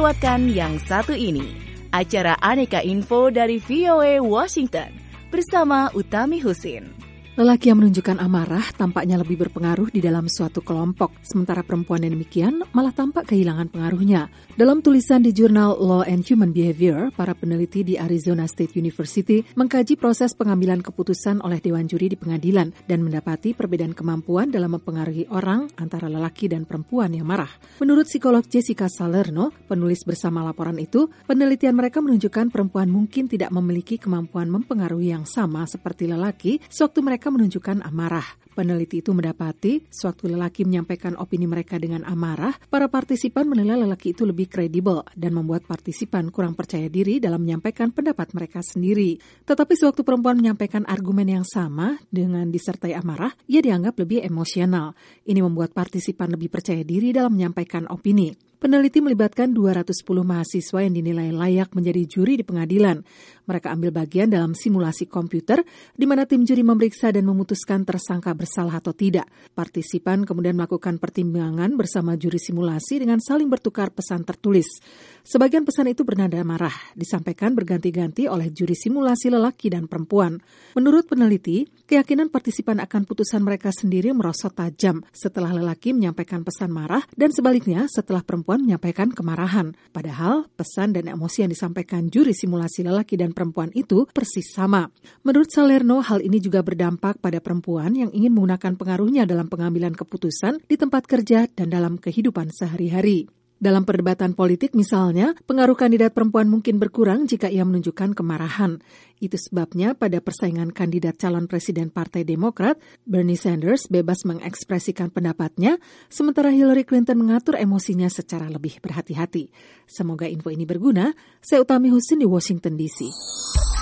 lewatkan yang satu ini. Acara Aneka Info dari VOA Washington bersama Utami Husin. Lelaki yang menunjukkan amarah tampaknya lebih berpengaruh di dalam suatu kelompok, sementara perempuan yang demikian malah tampak kehilangan pengaruhnya. Dalam tulisan di jurnal Law and Human Behavior, para peneliti di Arizona State University mengkaji proses pengambilan keputusan oleh Dewan Juri di pengadilan dan mendapati perbedaan kemampuan dalam mempengaruhi orang antara lelaki dan perempuan yang marah. Menurut psikolog Jessica Salerno, penulis bersama laporan itu, penelitian mereka menunjukkan perempuan mungkin tidak memiliki kemampuan mempengaruhi yang sama seperti lelaki sewaktu mereka menunjukkan amarah. Peneliti itu mendapati, sewaktu lelaki menyampaikan opini mereka dengan amarah, para partisipan menilai lelaki itu lebih kredibel dan membuat partisipan kurang percaya diri dalam menyampaikan pendapat mereka sendiri. Tetapi sewaktu perempuan menyampaikan argumen yang sama dengan disertai amarah, ia dianggap lebih emosional. Ini membuat partisipan lebih percaya diri dalam menyampaikan opini. Peneliti melibatkan 210 mahasiswa yang dinilai layak menjadi juri di pengadilan. Mereka ambil bagian dalam simulasi komputer, di mana tim juri memeriksa dan memutuskan tersangka bersalah atau tidak. Partisipan kemudian melakukan pertimbangan bersama juri simulasi dengan saling bertukar pesan tertulis. Sebagian pesan itu bernada marah, disampaikan berganti-ganti oleh juri simulasi lelaki dan perempuan. Menurut peneliti, keyakinan partisipan akan putusan mereka sendiri merosot tajam setelah lelaki menyampaikan pesan marah dan sebaliknya setelah perempuan menyampaikan kemarahan. Padahal, pesan dan emosi yang disampaikan juri simulasi lelaki dan perempuan itu persis sama. Menurut Salerno, hal ini juga berdampak pada perempuan yang ingin menggunakan pengaruhnya dalam pengambilan keputusan di tempat kerja dan dalam kehidupan sehari-hari. Dalam perdebatan politik misalnya, pengaruh kandidat perempuan mungkin berkurang jika ia menunjukkan kemarahan. Itu sebabnya pada persaingan kandidat calon presiden Partai Demokrat, Bernie Sanders bebas mengekspresikan pendapatnya, sementara Hillary Clinton mengatur emosinya secara lebih berhati-hati. Semoga info ini berguna. Saya Utami Husin di Washington DC.